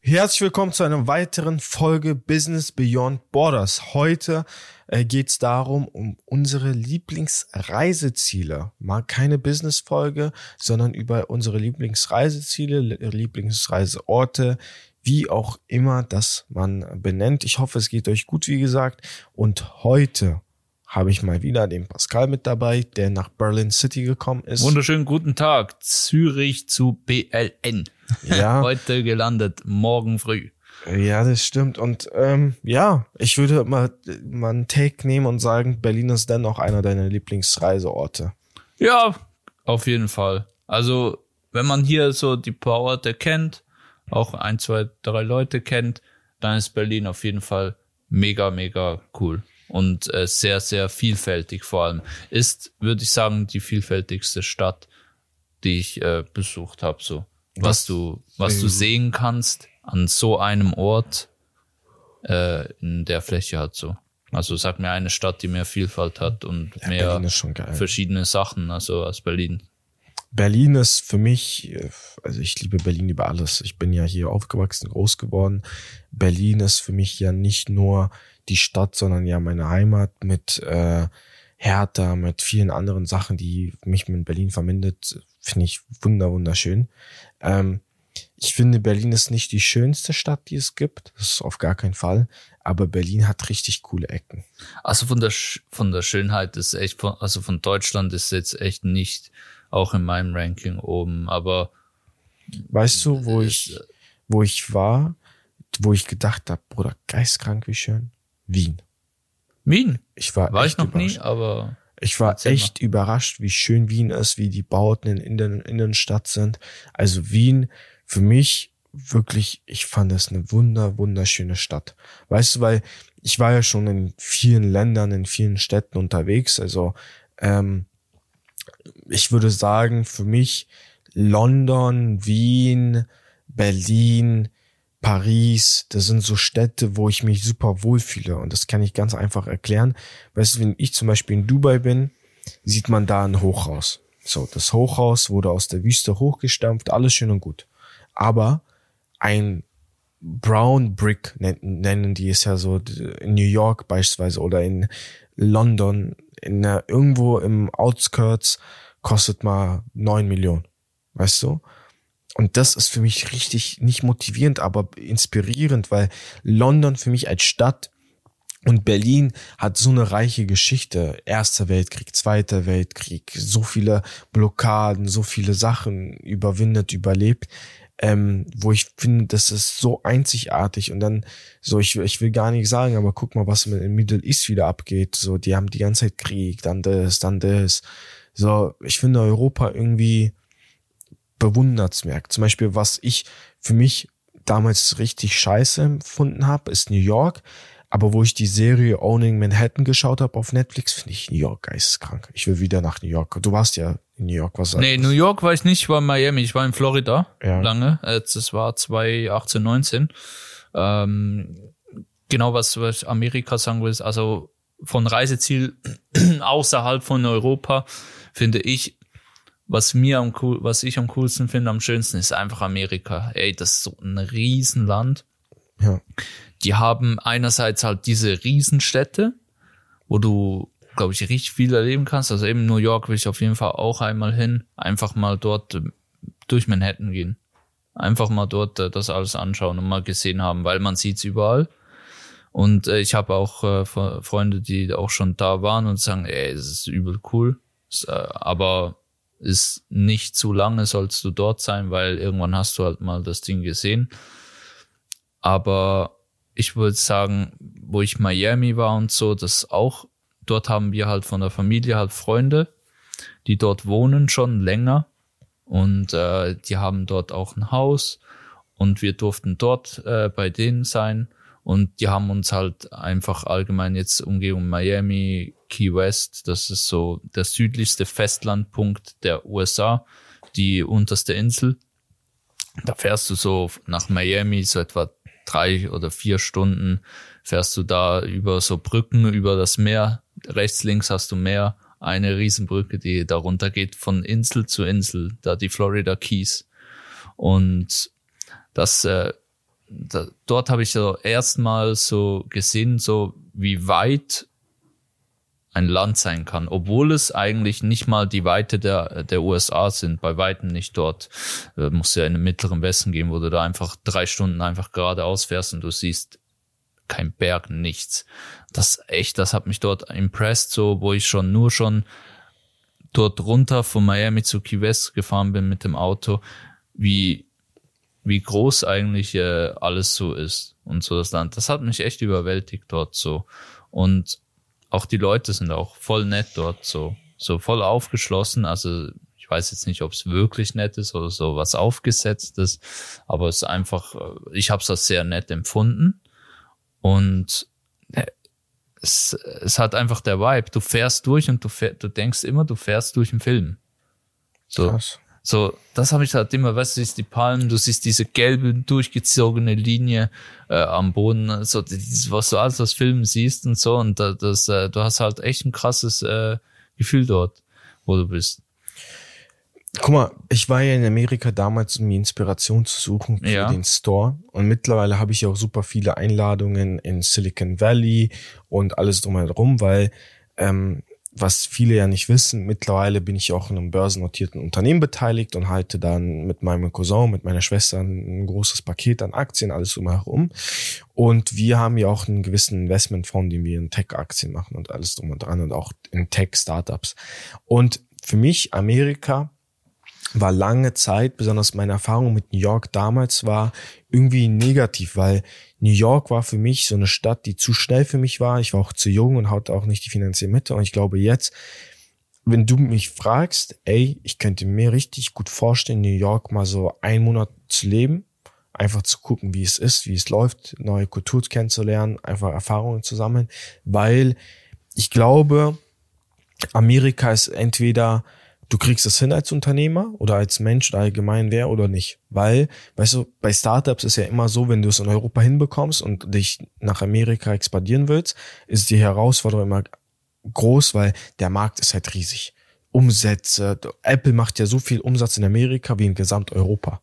Herzlich willkommen zu einer weiteren Folge Business Beyond Borders. Heute geht es darum, um unsere Lieblingsreiseziele. Mal keine Business-Folge, sondern über unsere Lieblingsreiseziele, Lieblingsreiseorte, wie auch immer das man benennt. Ich hoffe, es geht euch gut, wie gesagt. Und heute habe ich mal wieder den Pascal mit dabei, der nach Berlin City gekommen ist. Wunderschönen guten Tag. Zürich zu BLN. Ja. Heute gelandet, morgen früh. Ja, das stimmt. Und ich würde mal einen Take nehmen und sagen, Berlin ist dennoch einer deiner Lieblingsreiseorte. Ja, auf jeden Fall. Also, wenn man hier so die paar Orte kennt, auch 1, 2, 3 Leute kennt, dann ist Berlin auf jeden Fall mega, mega cool. Und sehr, sehr vielfältig vor allem. Ist, würde ich sagen, die vielfältigste Stadt, die ich besucht habe. So, was du sehen kannst an so einem Ort in der Fläche halt so. Also sag mir eine Stadt, die mehr Vielfalt hat und ja, mehr verschiedene Sachen, also als Berlin. Berlin ist für mich, also ich liebe Berlin über alles. Ich bin ja hier aufgewachsen, groß geworden. Berlin ist für mich ja nicht nur die Stadt, sondern ja meine Heimat mit Hertha, mit vielen anderen Sachen, die mich mit Berlin verbindet, finde ich wunderschön. Ich finde, Berlin ist nicht die schönste Stadt, die es gibt. Das ist auf gar keinen Fall. Aber Berlin hat richtig coole Ecken. Also von der Schönheit ist echt, also von Deutschland ist jetzt echt nicht auch in meinem Ranking oben, aber weißt du, wo ich war, wo ich gedacht habe, Bruder, geistkrank, wie schön? Wien. Ich war ich noch nie, aber ich war echt überrascht, wie schön Wien ist, wie die Bauten in der Innenstadt sind. Also Wien, für mich wirklich, ich fand es eine wunderschöne Stadt. Weißt du, weil ich war ja schon in vielen Ländern, in vielen Städten unterwegs. Also ich würde sagen, für mich London, Wien, Berlin, Paris, das sind so Städte, wo ich mich super wohlfühle. Und das kann ich ganz einfach erklären. Weißt du, wenn ich zum Beispiel in Dubai bin, sieht man da ein Hochhaus. So, das Hochhaus wurde aus der Wüste hochgestampft, alles schön und gut. Aber ein Brown Brick nennen die es ja so in New York beispielsweise oder in London, irgendwo im Outskirts kostet mal 9 Millionen. Weißt du? Und das ist für mich richtig nicht motivierend, aber inspirierend, weil London für mich als Stadt und Berlin hat so eine reiche Geschichte. Erster Weltkrieg, Zweiter Weltkrieg, so viele Blockaden, so viele Sachen überwindet, überlebt, wo ich finde, das ist so einzigartig. Und dann so, ich will gar nicht sagen, aber guck mal, was im Middle East wieder abgeht. So, die haben die ganze Zeit Krieg, dann das. So, ich finde Europa irgendwie bewundernswert. Zum Beispiel, was ich für mich damals richtig scheiße empfunden habe, ist New York. Aber wo ich die Serie Owning Manhattan geschaut habe auf Netflix, finde ich New York geisteskrank. Ich will wieder nach New York. Du warst ja in New York. New York war ich nicht, ich war in Miami. Ich war in Florida lange. Das war 2018, 19. Genau, was Amerika sagen will, also von Reiseziel außerhalb von Europa, finde ich, was ich am coolsten finde, am schönsten, ist einfach Amerika. Ey, das ist so ein Riesenland. Ja. Die haben einerseits halt diese Riesenstädte, wo du, glaube ich, richtig viel erleben kannst. Also eben New York will ich auf jeden Fall auch einmal hin. Einfach mal dort durch Manhattan gehen. Einfach mal dort das alles anschauen und mal gesehen haben, weil man sieht's überall. Und ich habe auch Freunde, die auch schon da waren und sagen, ey, es ist übel cool. Aber ist nicht zu lange sollst du dort sein, weil irgendwann hast du halt mal das Ding gesehen. Aber ich würde sagen, wo ich Miami war und so, das auch, dort haben wir halt von der Familie halt Freunde, die dort wohnen schon länger und die haben dort auch ein Haus und wir durften dort bei denen sein und die haben uns halt einfach allgemein jetzt Umgebung Miami, Key West, das ist so der südlichste Festlandpunkt der USA, die unterste Insel. Da fährst du so nach Miami, so etwa 3 oder 4 Stunden fährst du da über so Brücken, über das Meer. Rechts, links hast du Meer, eine Riesenbrücke, die da runter geht von Insel zu Insel, da die Florida Keys. Und das dort habe ich so erstmal so gesehen, so wie weit ein Land sein kann, obwohl es eigentlich nicht mal die Weite der USA sind, bei Weitem nicht dort. Musst du ja in den mittleren Westen gehen, wo du da einfach 3 Stunden einfach geradeaus fährst und du siehst kein Berg, nichts. Das hat mich dort impressed, so, wo ich schon dort runter von Miami zu Key West gefahren bin mit dem Auto, wie groß eigentlich alles so ist und so das Land. Das hat mich echt überwältigt dort so. Und auch die Leute sind auch voll nett dort, so voll aufgeschlossen. Also ich weiß jetzt nicht, ob es wirklich nett ist oder so was Aufgesetztes, aber es ist einfach, ich habe es als sehr nett empfunden. Und es hat einfach der Vibe. Du fährst durch und du denkst immer, du fährst durch einen Film. So. Krass. So, das habe ich halt immer, weißt du, siehst die Palmen, du siehst diese gelbe, durchgezogene Linie am Boden, so was du alles aus Filmen siehst und so, und du hast halt echt ein krasses Gefühl dort, wo du bist. Guck mal, ich war ja in Amerika damals, um mir Inspiration zu suchen für den Store, und mittlerweile habe ich auch super viele Einladungen in Silicon Valley und alles drumherum, weil was viele ja nicht wissen, mittlerweile bin ich auch in einem börsennotierten Unternehmen beteiligt und halte dann mit meinem Cousin, mit meiner Schwester ein großes Paket an Aktien, alles drumherum. Und wir haben ja auch einen gewissen Investmentfonds, den wir in Tech-Aktien machen und alles drum und dran und auch in Tech-Startups. Und für mich, Amerika war lange Zeit, besonders meine Erfahrung mit New York damals, war irgendwie negativ, weil New York war für mich so eine Stadt, die zu schnell für mich war. Ich war auch zu jung und hatte auch nicht die finanzielle Mitte. Und ich glaube jetzt, wenn du mich fragst, ich könnte mir richtig gut vorstellen, New York mal so 1 Monat zu leben, einfach zu gucken, wie es ist, wie es läuft, neue Kultur kennenzulernen, einfach Erfahrungen zu sammeln, weil ich glaube, Amerika ist entweder du kriegst es hin als Unternehmer oder als Mensch oder allgemein wer oder nicht. Weil, weißt du, bei Startups ist ja immer so, wenn du es in Europa hinbekommst und dich nach Amerika expandieren willst, ist die Herausforderung immer groß, weil der Markt ist halt riesig. Umsätze, Apple macht ja so viel Umsatz in Amerika wie in Gesamteuropa.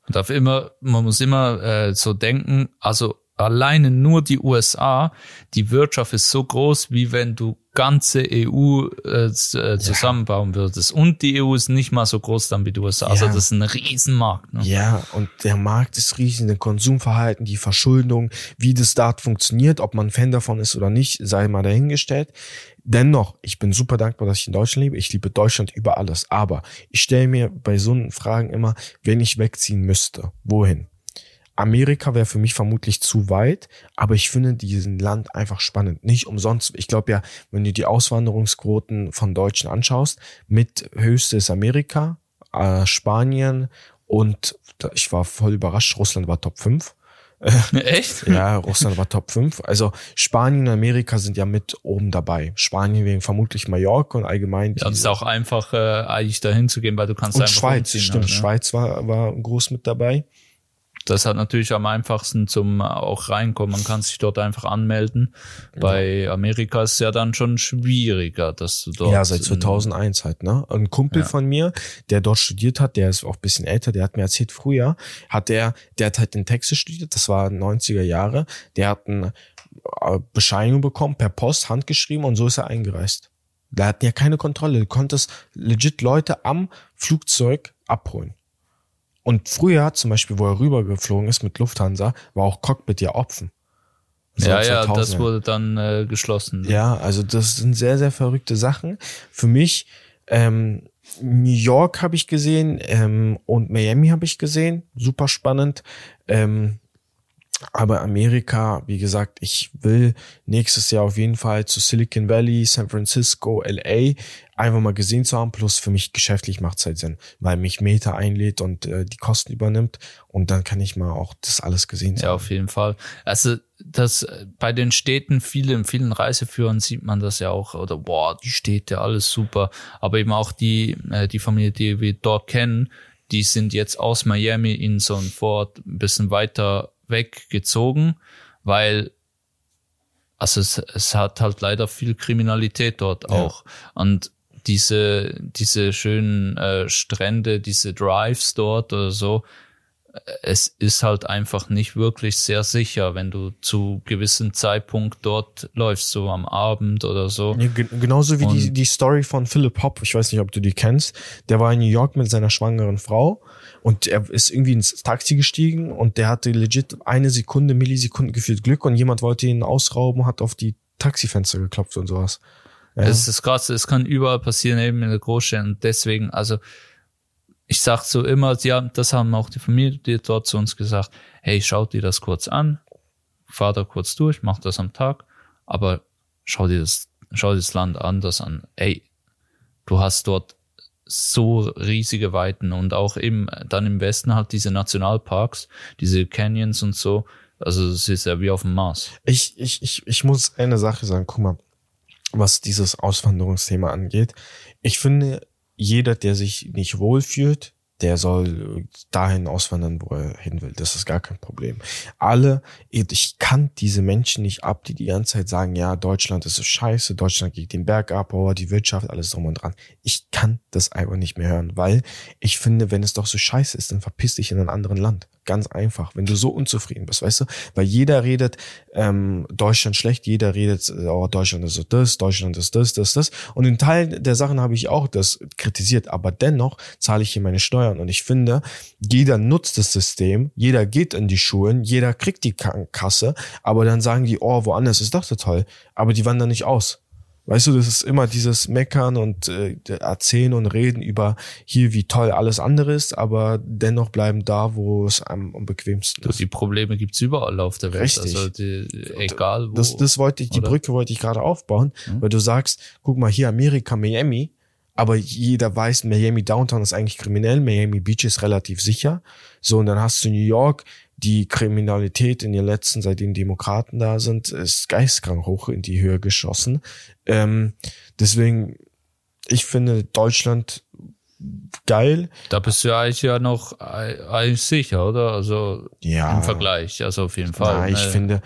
Man muss immer so denken, also alleine nur die USA, die Wirtschaft ist so groß, wie wenn du ganze EU zusammenbauen würdest. Und die EU ist nicht mal so groß dann wie die USA. Also das ist ein Riesenmarkt. Ne? Ja, und der Markt ist riesig, das Konsumverhalten, die Verschuldung, wie das dort funktioniert, ob man Fan davon ist oder nicht, sei mal dahingestellt. Dennoch, ich bin super dankbar, dass ich in Deutschland lebe. Ich liebe Deutschland über alles. Aber ich stelle mir bei so Fragen immer, wenn ich wegziehen müsste, wohin? Amerika wäre für mich vermutlich zu weit, aber ich finde diesen Land einfach spannend. Nicht umsonst. Ich glaube ja, wenn du die Auswanderungsquoten von Deutschen anschaust, mit höchste ist Amerika, Spanien und ich war voll überrascht, Russland war Top 5. Echt? Ja, Russland war Top 5. Also Spanien und Amerika sind ja mit oben dabei. Spanien wegen vermutlich Mallorca und allgemein. Ja, es ist auch einfach eigentlich dahin zu gehen, weil du kannst und einfach Schweiz, umziehen, stimmt. halt, ne? Schweiz war groß mit dabei. Das hat natürlich am einfachsten zum auch reinkommen. Man kann sich dort einfach anmelden. Bei Amerika ist es ja dann schon schwieriger, dass du dort... Ja, seit 2001 halt, ne? Ein Kumpel von mir, der dort studiert hat, der ist auch ein bisschen älter, der hat mir erzählt, früher der hat halt in Texas studiert, das war 90er Jahre, der hat eine Bescheinigung bekommen, per Post, handgeschrieben, und so ist er eingereist. Da hatten ja keine Kontrolle, du konntest legit Leute am Flugzeug abholen. Und früher, zum Beispiel, wo er rübergeflogen ist mit Lufthansa, war auch Cockpit ja offen. So ja, das wurde dann geschlossen. Ja, also das sind sehr, sehr verrückte Sachen. Für mich, New York habe ich gesehen und Miami habe ich gesehen. Super spannend. Aber Amerika, wie gesagt, ich will nächstes Jahr auf jeden Fall zu Silicon Valley, San Francisco, LA einfach mal gesehen zu haben. Plus für mich geschäftlich macht es halt Sinn, weil mich Meta einlädt und die Kosten übernimmt. Und dann kann ich mal auch das alles gesehen haben. Ja, auf jeden Fall. Also das bei den Städten, vielen Reiseführern sieht man das ja auch. Oder die Städte, alles super. Aber eben auch die Familie, die wir dort kennen, die sind jetzt aus Miami in so ein Vorort ein bisschen weiter weggezogen, weil es hat halt leider viel Kriminalität dort auch. Und diese schönen Strände, diese Drives dort oder so, es ist halt einfach nicht wirklich sehr sicher, wenn du zu gewissen Zeitpunkt dort läufst, so am Abend oder so. Ja, genauso wie die Story von Philip Hopp, ich weiß nicht, ob du die kennst, der war in New York mit seiner schwangeren Frau und er ist irgendwie ins Taxi gestiegen und der hatte legit Millisekunden gefühlt Glück und jemand wollte ihn ausrauben, hat auf die Taxifenster geklopft und sowas. Ja. Es ist krass, es kann überall passieren, eben in der Großstadt und deswegen, also ich sag so immer, ja, das haben auch die Familie dort zu uns gesagt, hey, schaut dir das kurz an, fahr da kurz durch, mach das am Tag, aber schau dir das Land anders an. Ey, du hast dort so riesige Weiten und auch eben dann im Westen halt diese Nationalparks, diese Canyons und so, also es ist ja wie auf dem Mars. Ich muss eine Sache sagen, guck mal, was dieses Auswanderungsthema angeht. Ich finde, jeder, der sich nicht wohlfühlt, der soll dahin auswandern, wo er hin will. Das ist gar kein Problem. Ich kann diese Menschen nicht ab, die ganze Zeit sagen, ja, Deutschland ist so scheiße, Deutschland geht den Berg ab, die Wirtschaft, alles drum und dran. Ich kann das einfach nicht mehr hören, weil ich finde, wenn es doch so scheiße ist, dann verpiss dich in ein anderes Land. Ganz einfach, wenn du so unzufrieden bist, weißt du? Weil jeder redet Deutschland schlecht, jeder redet, Deutschland ist so das, Deutschland ist das. Und in Teilen der Sachen habe ich auch das kritisiert, aber dennoch zahle ich hier meine Steuern. Und ich finde, jeder nutzt das System, jeder geht in die Schulen, jeder kriegt die Krankenkasse, aber dann sagen die, woanders ist doch so toll, aber die wandern nicht aus. Weißt du, das ist immer dieses Meckern und Erzählen und Reden über hier, wie toll alles andere ist, aber dennoch bleiben da, wo es am bequemsten ist. Die Probleme gibt's überall auf der Welt. Richtig. Also egal wo. Die Brücke wollte ich gerade aufbauen, weil du sagst, guck mal hier Amerika, Miami, aber jeder weiß, Miami Downtown ist eigentlich kriminell, Miami Beach ist relativ sicher. So, und dann hast du New York, die Kriminalität in den letzten, seitdem Demokraten da sind, ist geisteskrank hoch in die Höhe geschossen. Deswegen, ich finde Deutschland geil. Da bist du eigentlich ja noch eigentlich sicher, oder? Also ja, im Vergleich, also auf jeden Fall. Ich finde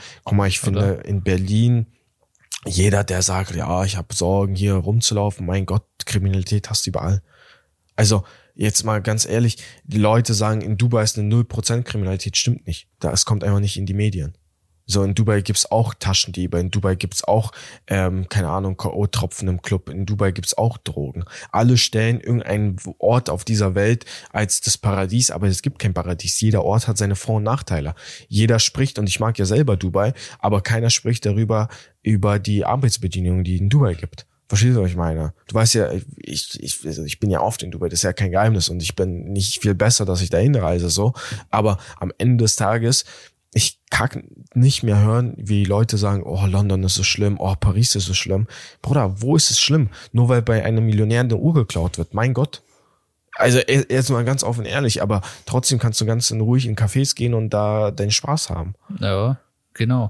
in Berlin, jeder, der sagt, ja, ich habe Sorgen, hier rumzulaufen, mein Gott, Kriminalität hast du überall. Also, jetzt mal ganz ehrlich, die Leute sagen, in Dubai ist eine 0% Kriminalität, stimmt nicht. Es kommt einfach nicht in die Medien. So, in Dubai gibt's auch Taschendiebe, in Dubai gibt's auch, keine Ahnung, K.O.-Tropfen im Club, in Dubai gibt's auch Drogen. Alle stellen irgendeinen Ort auf dieser Welt als das Paradies, aber es gibt kein Paradies. Jeder Ort hat seine Vor- und Nachteile. Jeder spricht, und ich mag ja selber Dubai, aber keiner spricht darüber, über die Arbeitsbedingungen, die es in Dubai gibt. Verstehst du, was ich meine? Du weißt ja, ich bin ja oft in Dubai, das ist ja kein Geheimnis und ich bin nicht viel besser, dass ich da hinreise, so. Aber am Ende des Tages, ich kann nicht mehr hören, wie Leute sagen, London ist so schlimm, Paris ist so schlimm. Bruder, wo ist es schlimm? Nur weil bei einem Millionär eine Uhr geklaut wird. Mein Gott. Also jetzt mal ganz offen ehrlich, aber trotzdem kannst du ganz ruhig in Cafés gehen und da deinen Spaß haben. Ja, genau.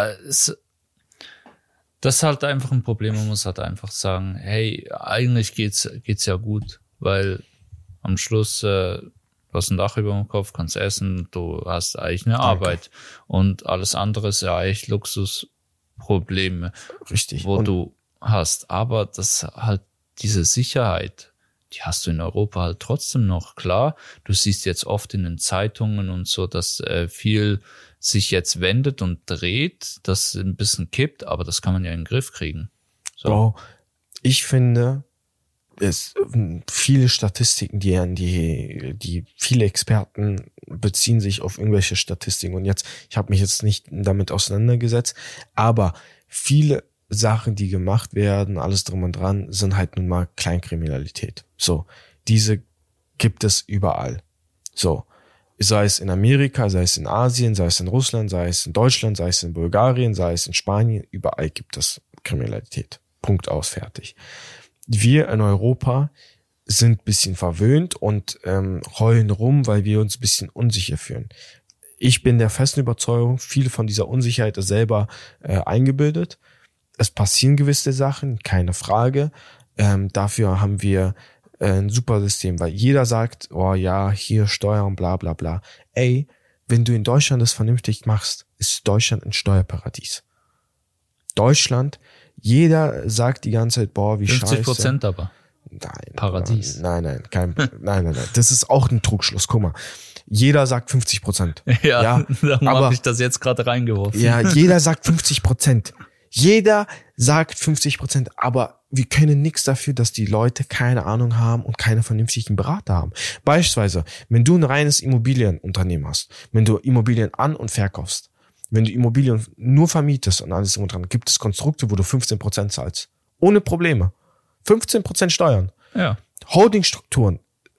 Das ist halt einfach ein Problem. Man muss halt einfach sagen, hey, eigentlich geht's ja gut, weil am Schluss du hast ein Dach über dem Kopf, kannst essen, du hast eigentlich eine Arbeit und alles andere ist ja eigentlich Luxusprobleme, richtig, wo du hast. Aber das halt diese Sicherheit, die hast du in Europa halt trotzdem noch. Klar, du siehst jetzt oft in den Zeitungen und so, dass viel sich jetzt wendet und dreht, das ein bisschen kippt, aber das kann man ja in den Griff kriegen. So. Bro, ich finde, es viele Statistiken, die viele Experten beziehen sich auf irgendwelche Statistiken. Und ich habe mich jetzt nicht damit auseinandergesetzt, aber viele Sachen, die gemacht werden, alles drum und dran, sind halt nun mal Kleinkriminalität. So, diese gibt es überall. So, sei es in Amerika, sei es in Asien, sei es in Russland, sei es in Deutschland, sei es in Bulgarien, sei es in Spanien, überall gibt es Kriminalität. Punkt aus, fertig. Wir in Europa sind ein bisschen verwöhnt und heulen rum, weil wir uns ein bisschen unsicher fühlen. Ich bin der festen Überzeugung, viel von dieser Unsicherheit ist selber eingebildet. Es passieren gewisse Sachen, keine Frage. Dafür haben wir ein super System, weil jeder sagt, hier Steuern, bla bla bla. Ey, wenn du in Deutschland das vernünftig machst, ist Deutschland ein Steuerparadies. Deutschland, jeder sagt die ganze Zeit, wie 50% scheiße. 50% aber. Nein. Paradies. Nein. Das ist auch ein Trugschluss. Guck mal. jeder sagt 50%. Ja, darum aber habe ich das jetzt gerade reingeworfen. ja, jeder sagt 50%. Jeder sagt 50%, aber wir können nichts dafür, dass die Leute keine Ahnung haben und keine vernünftigen Berater haben. Beispielsweise, wenn du ein reines Immobilienunternehmen hast, wenn du Immobilien an- und verkaufst, wenn du Immobilien nur vermietest und alles dran, gibt es Konstrukte, wo du 15% zahlst. Ohne Probleme. 15% Steuern. Ja. Holdingstrukturen,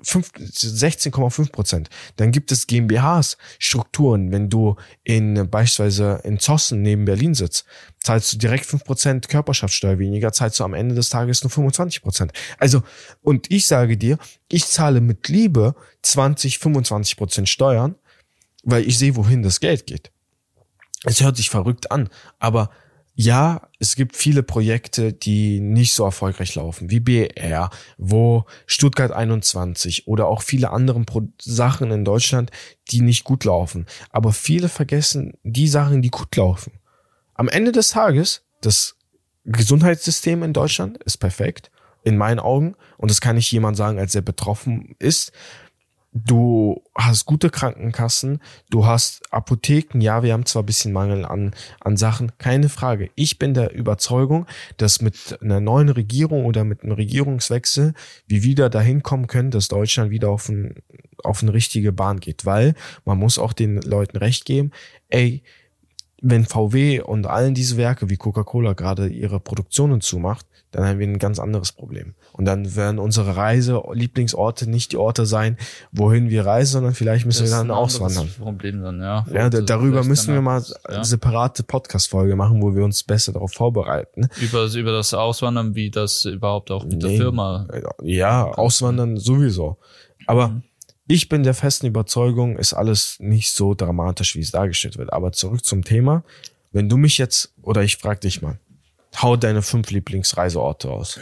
16,5%. Dann gibt es GmbHs, Strukturen. Wenn du beispielsweise in Zossen neben Berlin sitzt, zahlst du direkt 5% Körperschaftssteuer weniger, zahlst du am Ende des Tages nur 25%. Also, und ich sage dir, ich zahle mit Liebe 25% Steuern, weil ich sehe, wohin das Geld geht. Es hört sich verrückt an, aber ja, es gibt viele Projekte, die nicht so erfolgreich laufen, wie BR, wo Stuttgart 21 oder auch viele andere Sachen in Deutschland, die nicht gut laufen. Aber viele vergessen die Sachen, die gut laufen. Am Ende des Tages, das Gesundheitssystem in Deutschland ist perfekt, in meinen Augen. Und das kann nicht jemand sagen, als er betroffen ist. Du hast gute Krankenkassen, du hast Apotheken, ja, wir haben zwar ein bisschen Mangel an Sachen, keine Frage. Ich bin der Überzeugung, dass mit einer neuen Regierung oder mit einem Regierungswechsel wir wieder dahin kommen können, dass Deutschland wieder auf eine richtige Bahn geht, weil man muss auch den Leuten recht geben, wenn VW und allen diese Werke wie Coca-Cola gerade ihre Produktionen zumacht, dann haben wir ein ganz anderes Problem. Und dann werden unsere Lieblingsorte nicht die Orte sein, wohin wir reisen, sondern vielleicht müssen wir dann auswandern. Das Problem dann, ja. Ja, darüber müssen wir mal eine separate Podcast-Folge machen, wo wir uns besser darauf vorbereiten. Über das Auswandern, wie das überhaupt auch mit der Firma. Ja, Auswandern sowieso. Aber ich bin der festen Überzeugung, ist alles nicht so dramatisch, wie es dargestellt wird. Aber zurück zum Thema. Wenn du mich jetzt, oder ich frage dich mal, hau deine 5 Lieblingsreiseorte aus.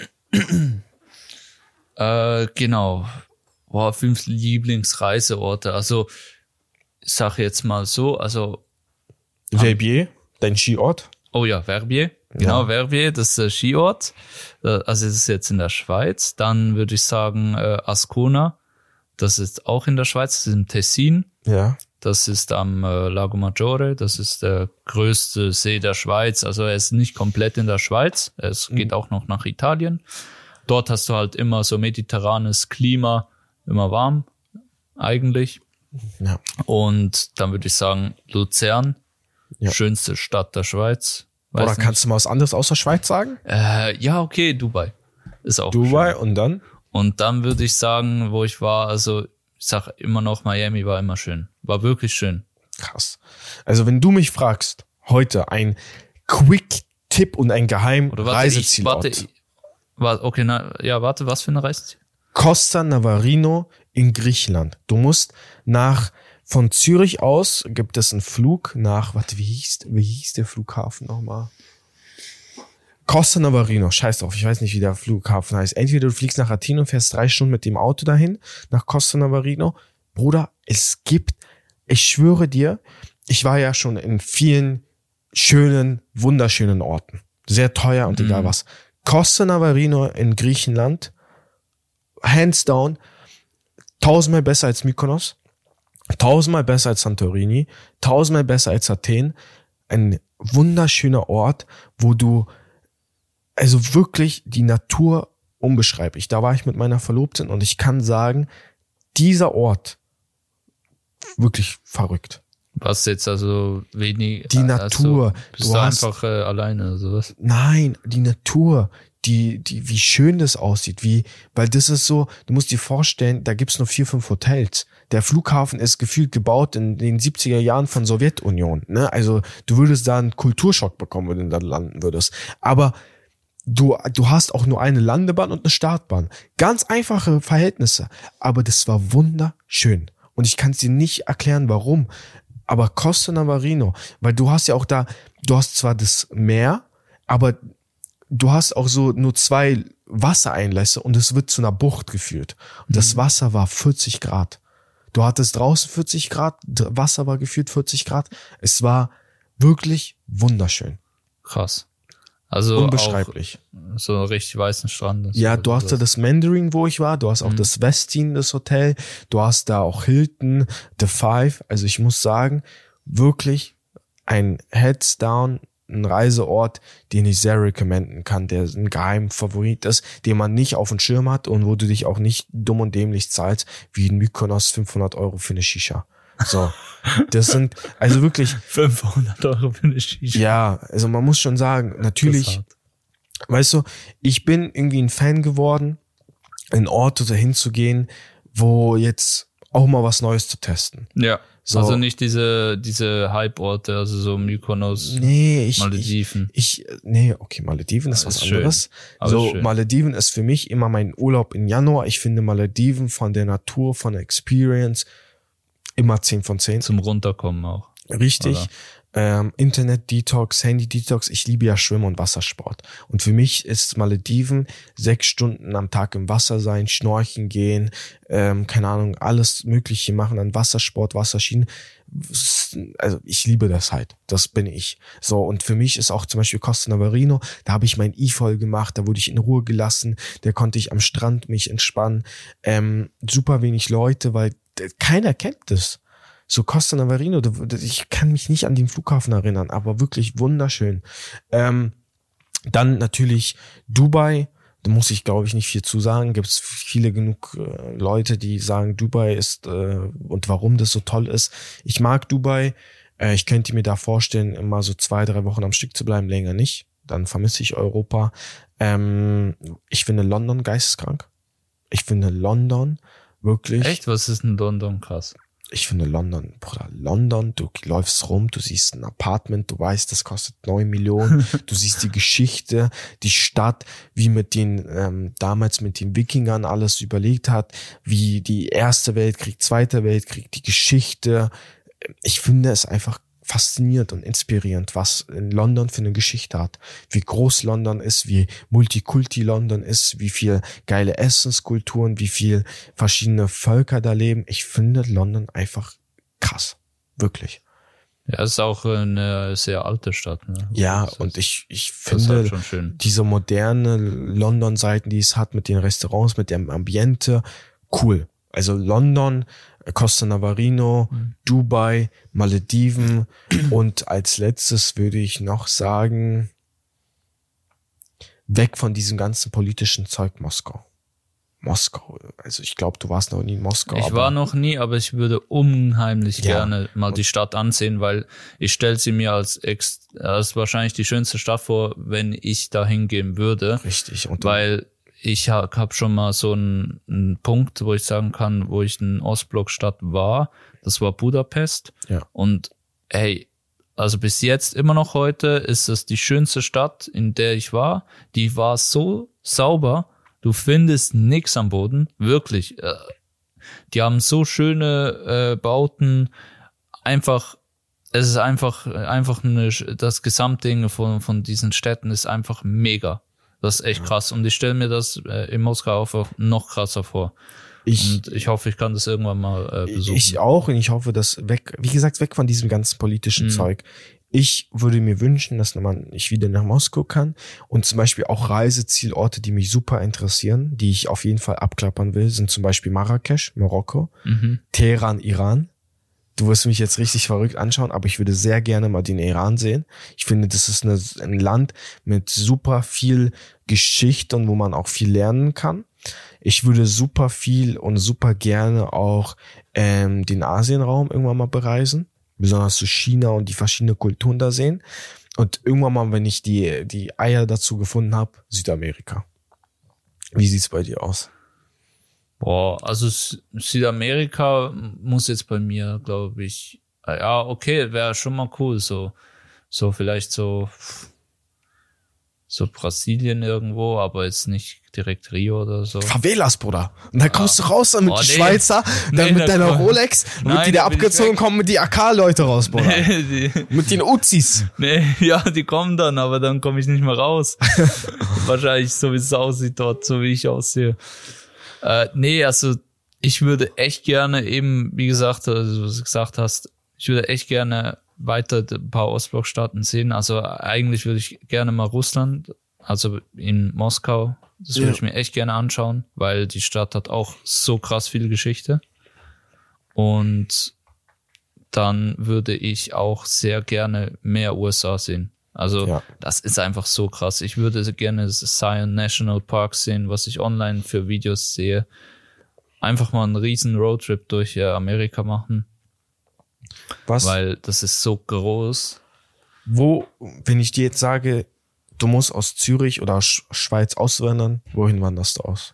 Genau. 5 Lieblingsreiseorte. Also, ich sage jetzt mal so, also. Verbier, dein Skiort? Oh ja, Verbier. Genau, Ja. Verbier, das ist der Skiort. Also, das ist jetzt in der Schweiz. Dann würde ich sagen, Ascona. Das ist auch in der Schweiz, das ist im Tessin. Ja. Das ist am Lago Maggiore, das ist der größte See der Schweiz. Also er ist nicht komplett in der Schweiz, es geht auch noch nach Italien. Dort hast du halt immer so mediterranes Klima, immer warm eigentlich. Ja. Und dann würde ich sagen Luzern, Ja. schönste Stadt der Schweiz. Oder Weiß kannst du mal was anderes außer Schweiz sagen? nicht. Ja, okay, Dubai ist auch Dubai schön. und dann? Und dann würde ich sagen, wo ich war, also ich sag immer noch, Miami war immer schön. War wirklich schön. Krass. Also wenn du mich fragst, heute ein Quick-Tipp und ein Geheim-Reisezielort. Warte, was für eine Reiseziel? Costa Navarino in Griechenland. Du musst von Zürich aus gibt es einen Flug nach, wie hieß der Flughafen nochmal? Costa Navarino, scheiß drauf, ich weiß nicht, wie der Flughafen heißt. Entweder du fliegst nach Athen und fährst 3 Stunden mit dem Auto dahin, nach Costa Navarino. Bruder, ich schwöre dir, ich war ja schon in vielen schönen, wunderschönen Orten. Sehr teuer und egal was. Costa Navarino in Griechenland, hands down, 1000-mal besser als Mykonos, 1000-mal besser als Santorini, 1000-mal besser als Athen. Ein wunderschöner Ort, wo du also wirklich die Natur unbeschreiblich. Da war ich mit meiner Verlobten und ich kann sagen, dieser Ort wirklich verrückt. Was jetzt also wenig. Die Natur. Also, bist du einfach alleine oder sowas? Nein, die Natur. Wie schön das aussieht, weil das ist so, du musst dir vorstellen, da gibt's nur 4, 5 Hotels. Der Flughafen ist gefühlt gebaut in den 70er Jahren von Sowjetunion, ne? Also, du würdest da einen Kulturschock bekommen, wenn du da landen würdest. Aber du hast auch nur eine Landebahn und eine Startbahn. Ganz einfache Verhältnisse. Aber das war wunderschön. Und ich kann es dir nicht erklären, warum. Aber Costa Navarino, weil du hast ja auch da, du hast zwar das Meer, aber du hast auch so nur 2 Wassereinlässe und es wird zu einer Bucht geführt. Und das Wasser war 40 Grad. Du hattest draußen 40 Grad, Wasser war gefühlt 40 Grad. Es war wirklich wunderschön. Krass. Also unbeschreiblich. Auch so richtig weißen Strand. Ja, du hast da das Mandarin, wo ich war, du hast auch das Westin, das Hotel, du hast da auch Hilton, The Five, also ich muss sagen, wirklich ein Heads down, ein Reiseort, den ich sehr recommenden kann, der ein Geheimfavorit ist, den man nicht auf dem Schirm hat und wo du dich auch nicht dumm und dämlich zahlst, wie in Mykonos 500 € für eine Shisha. So, das sind, also wirklich 500 € für eine Shisha. Ja, also man muss schon sagen, natürlich, weißt du, ich bin irgendwie ein Fan geworden, in Orte dahin zu gehen, wo jetzt auch mal was Neues zu testen. Ja, so. Also nicht diese Hype-Orte, also so Mykonos, Malediven. Okay, Malediven ist was anderes. Schön. So, Malediven ist für mich immer mein Urlaub im Januar. Ich finde Malediven von der Natur, von der Experience immer 10 von 10. Zum Runterkommen auch. Richtig. Internet-Detox, Handy-Detox. Ich liebe ja Schwimmen und Wassersport. Und für mich ist Malediven 6 Stunden am Tag im Wasser sein, schnorcheln gehen, keine Ahnung, alles Mögliche machen an Wassersport, Wasserschienen. Also ich liebe das halt. Das bin ich. So, und für mich ist auch zum Beispiel Costa Navarino, da habe ich mein E-Voll gemacht, da wurde ich in Ruhe gelassen, da konnte ich am Strand mich entspannen. Super wenig Leute, weil keiner kennt das. So Costa Navarino, ich kann mich nicht an den Flughafen erinnern, aber wirklich wunderschön. Dann natürlich Dubai, da muss ich glaube ich nicht viel zu sagen, gibt es viele genug Leute, die sagen Dubai ist und warum das so toll ist. Ich mag Dubai, ich könnte mir da vorstellen, immer so 2-3 Wochen am Stück zu bleiben, länger nicht, dann vermisse ich Europa. Ich finde London geisteskrank. Ich finde London wirklich... Echt? Was ist in London krass? Ich finde London, du läufst rum, du siehst ein Apartment, du weißt, das kostet 9 Millionen, du siehst die Geschichte, die Stadt, wie mit den, damals mit den Wikingern alles überlegt hat, wie die Erste Weltkrieg, Zweiter Weltkrieg, die Geschichte. Ich finde es einfach faszinierend und inspirierend, was in London für eine Geschichte hat, wie groß London ist, wie Multikulti London ist, wie viel geile Essenskulturen, wie viel verschiedene Völker da leben. Ich finde London einfach krass, wirklich. Ja, es ist auch eine sehr alte Stadt. Ne? Ja, und ich finde diese moderne London-Seiten, die es hat mit den Restaurants, mit dem Ambiente, cool. Also London, Costa Navarino, Dubai, Malediven und als letztes würde ich noch sagen, weg von diesem ganzen politischen Zeug Moskau. Also ich glaube, du warst noch nie in Moskau. Ich war noch nie, aber ich würde unheimlich gerne mal die Stadt ansehen, weil ich stelle sie mir als wahrscheinlich die schönste Stadt vor, wenn ich da hingehen würde. Richtig. Und weil ich hab schon mal so einen Punkt, wo ich sagen kann, wo ich in Ostblockstadt war. Das war Budapest. Ja. Und hey, also bis jetzt immer noch heute ist es die schönste Stadt, in der ich war. Die war so sauber. Du findest nix am Boden. Wirklich. Die haben so schöne Bauten. Es ist einfach das Gesamtding von diesen Städten ist einfach mega. Das ist echt krass. Und ich stelle mir das in Moskau auch noch krasser vor. Und ich hoffe, ich kann das irgendwann mal besuchen. Ich auch. Und ich hoffe, dass weg von diesem ganzen politischen Zeug. Ich würde mir wünschen, dass ich wieder nach Moskau kann und zum Beispiel auch Reisezielorte, die mich super interessieren, die ich auf jeden Fall abklappern will, sind zum Beispiel Marrakesch, Marokko, Teheran, Iran. Du wirst mich jetzt richtig verrückt anschauen, aber ich würde sehr gerne mal den Iran sehen. Ich finde, das ist ein Land mit super viel Geschichte und wo man auch viel lernen kann. Ich würde super viel und super gerne auch den Asienraum irgendwann mal bereisen. Besonders so China und die verschiedenen Kulturen da sehen. Und irgendwann mal, wenn ich die Eier dazu gefunden habe, Südamerika. Wie sieht's bei dir aus? Boah, also Südamerika muss jetzt bei mir, glaube ich, ja, okay, wäre schon mal cool, so vielleicht so Brasilien irgendwo, aber jetzt nicht direkt Rio oder so. Favelas, Bruder. Und dann kommst du raus dann mit den Schweizer, dann mit deiner Rolex, wird die da abgezogen, kommen mit die AK-Leute raus, Bruder. Mit den Uzis. Nee, ja, die kommen dann, aber dann komme ich nicht mehr raus. Wahrscheinlich so, wie es aussieht dort, so wie ich aussehe. Nee, also ich würde echt gerne eben, wie gesagt, also was du gesagt hast, ich würde echt gerne weiter ein paar Ostblockstaaten sehen. Also eigentlich würde ich gerne mal Russland, also in Moskau, das würde ich mir echt gerne anschauen, weil die Stadt hat auch so krass viel Geschichte. Und dann würde ich auch sehr gerne mehr USA sehen. Also das ist einfach so krass. Ich würde gerne das Zion National Park sehen, was ich online für Videos sehe. Einfach mal einen riesen Roadtrip durch Amerika machen. Was? Weil das ist so groß. Wo, wenn ich dir jetzt sage, du musst aus Zürich oder Schweiz auswandern, wohin wanderst du aus?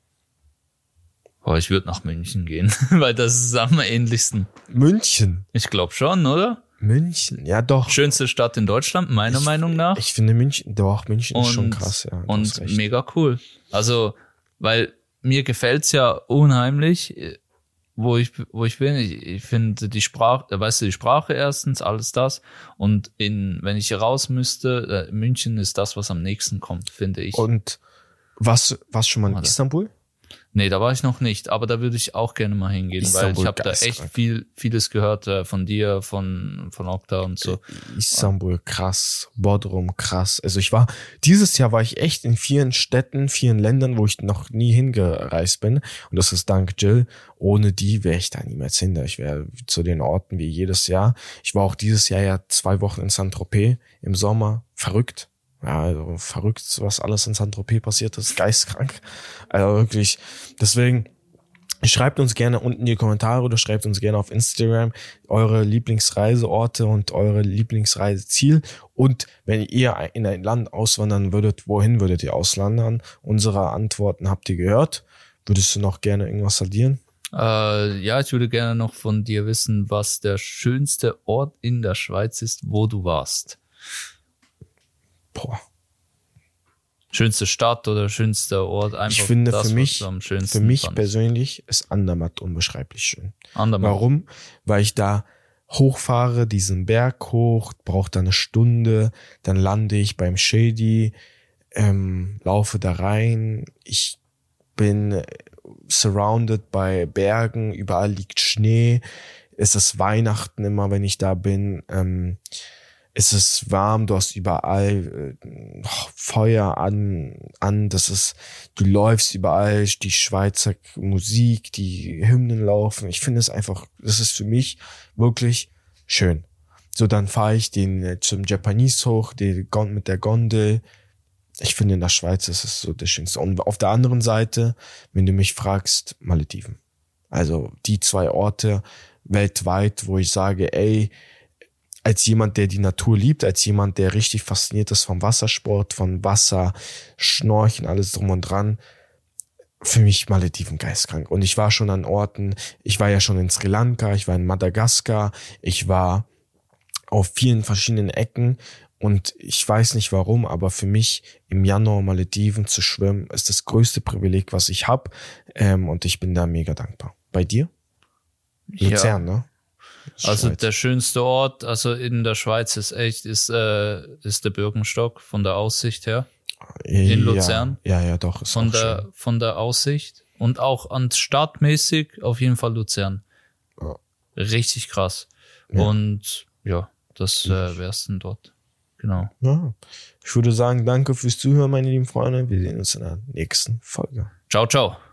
Boah, ich würde nach München gehen, weil das ist am ähnlichsten. München? Ich glaube schon, oder? München, ja doch. Schönste Stadt in Deutschland, meiner Meinung nach. Ich finde München ist schon krass, ja. Und mega cool. Also, weil mir gefällt's ja unheimlich, wo ich bin. Ich finde die Sprache, weißt du, die Sprache erstens, alles das. Und wenn ich raus müsste, München ist das, was am nächsten kommt, finde ich. Und was schon mal in Istanbul? Nee, da war ich noch nicht, aber da würde ich auch gerne mal hingehen, Istanbul, weil ich habe da echt vieles gehört von dir, von Okta und so. Istanbul, krass. Bodrum, krass. Also dieses Jahr war ich echt in 4 Städten, 4 Ländern, wo ich noch nie hingereist bin. Und das ist dank Jill. Ohne die wäre ich da niemals hin. Ich wäre zu den Orten wie jedes Jahr. Ich war auch dieses Jahr ja 2 Wochen in Saint-Tropez im Sommer. Verrückt. Ja, also verrückt, was alles in Saint-Tropez passiert ist, geistkrank. Also wirklich, deswegen schreibt uns gerne unten in die Kommentare oder schreibt uns gerne auf Instagram eure Lieblingsreiseorte und eure Lieblingsreiseziel. Und wenn ihr in ein Land auswandern würdet, wohin würdet ihr auswandern? Unsere Antworten habt ihr gehört. Würdest du noch gerne irgendwas addieren? Ja, ich würde gerne noch von dir wissen, was der schönste Ort in der Schweiz ist, wo du warst. Boah. Schönste Stadt oder schönster Ort, einfach ich finde, das, für mich fandest. Persönlich ist Andermatt unbeschreiblich schön. Andermatt. Warum? Weil ich da hochfahre, diesen Berg hoch, brauche da eine Stunde, dann lande ich beim Shady, laufe da rein, ich bin surrounded bei Bergen, überall liegt Schnee, es ist Weihnachten immer, wenn ich da bin, es ist warm, du hast überall Feuer an, du läufst überall, die Schweizer Musik, die Hymnen laufen. Ich finde es einfach, das ist für mich wirklich schön. So, dann fahre ich zum Japanese hoch, mit der Gondel. Ich finde, in der Schweiz ist es so das Schönste. Und auf der anderen Seite, wenn du mich fragst, Malediven. Also die 2 Orte weltweit, wo ich sage, ey, als jemand, der die Natur liebt, als jemand, der richtig fasziniert ist vom Wassersport, von Wasser, Schnorcheln, alles drum und dran, für mich Malediven geistkrank. Und ich war schon an Orten, ich war ja schon in Sri Lanka, ich war in Madagaskar, ich war auf vielen verschiedenen Ecken und ich weiß nicht warum, aber für mich im Januar Malediven zu schwimmen ist das größte Privileg, was ich habe, und ich bin da mega dankbar. Bei dir? Luzern, ne? Also der schönste Ort, also in der Schweiz ist der Birkenstock von der Aussicht her. In Luzern. Ja, doch. Ist von der Aussicht und auch stadtmäßig auf jeden Fall Luzern. Ja. Richtig krass. Ja. Und ja, das wär's denn dort. Genau. Ja. Ich würde sagen, danke fürs Zuhören, meine lieben Freunde. Wir sehen uns in der nächsten Folge. Ciao, ciao.